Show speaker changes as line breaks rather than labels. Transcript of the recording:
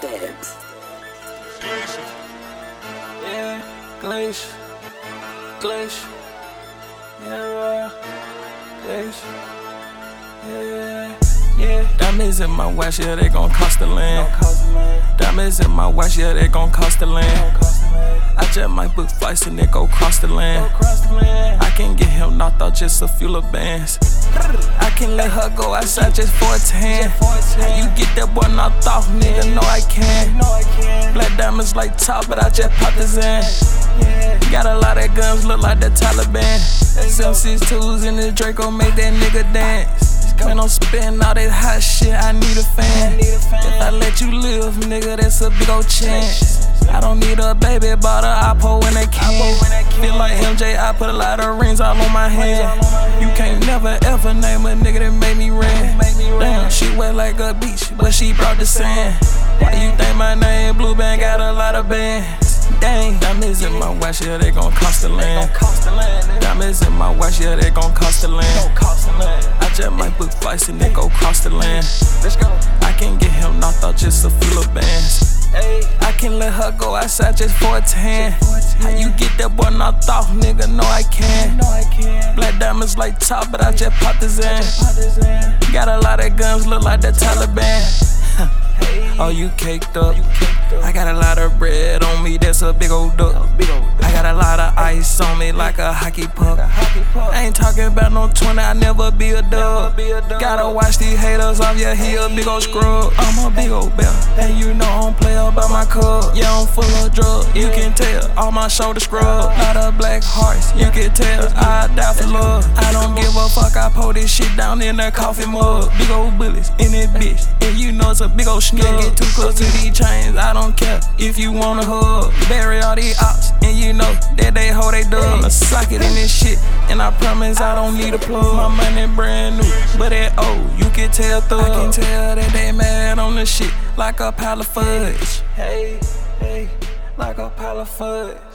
Stabs.
Yeah, Glacier. Glacier. Yeah, Glacier. Yeah. Diamonds in my watch, yeah, they gon' cost the land. Diamonds in my watch, yeah, they gon' cost the land. I just might book flights and they go cross the land. I can get him knocked out just a few little bands. I can let her go outside just for a tan. How you get that boy knocked off, nigga? No, I can. Black diamonds like top, but I just popped the Zan. Got a lot of guns, look like the Taliban. 7.62s in the Draco, make that nigga dance. Man, I'm spitting all that hot shit, I need a fan. If I let you live, nigga, that's a big ol' chance. I don't need a baby, bought a Oppo when they can. Feel like MJ, I put a lot of rings all on my hand. You can't never ever name a nigga that made me ran. Damn, she wet like a beach, but she brought the sand. Why you think my name Blue Band got a lot of bands? Dang, diamonds in my watch, yeah, they gon' cost the land. Diamonds in my watch, yeah, they gon' cost the land. I just might book flights and they go cross the land. Let's go. I can get him knocked out just a few little bands. I can let her go outside just for a tan. How you get that boy knocked off, nigga? No, I can. Black diamonds like top, but I just popped the Zan. Got a lot of guns, look like the Taliban. Oh, you caked up. I got a lot of bread on me, that's a big old duck. I got a lot of ice on me like a hockey puck. I ain't talking about no 20, I never be a dub. Gotta watch these haters off, yeah, he a big old scrub. I'm a big old bear, and you know I don't play about my cup. Yeah, I'm full of drugs, you can tell, all my shoulders scrub. Lot of black hearts, you can tell, I die for love. I don't give a fuck, I pour this shit down in that coffee mug. Big old bullets in that bitch, and you know it's a big old snug. Get too close to these chains, I don't care if you wanna hug. Bury all these ops, and you know that they hold they dub. I'ma sock it in this shit, and I promise I don't need a plug. My money brand new, but that old, you can tell thug. I can tell that they mad on the shit like a pile of fudge. Hey, like a pile of fudge.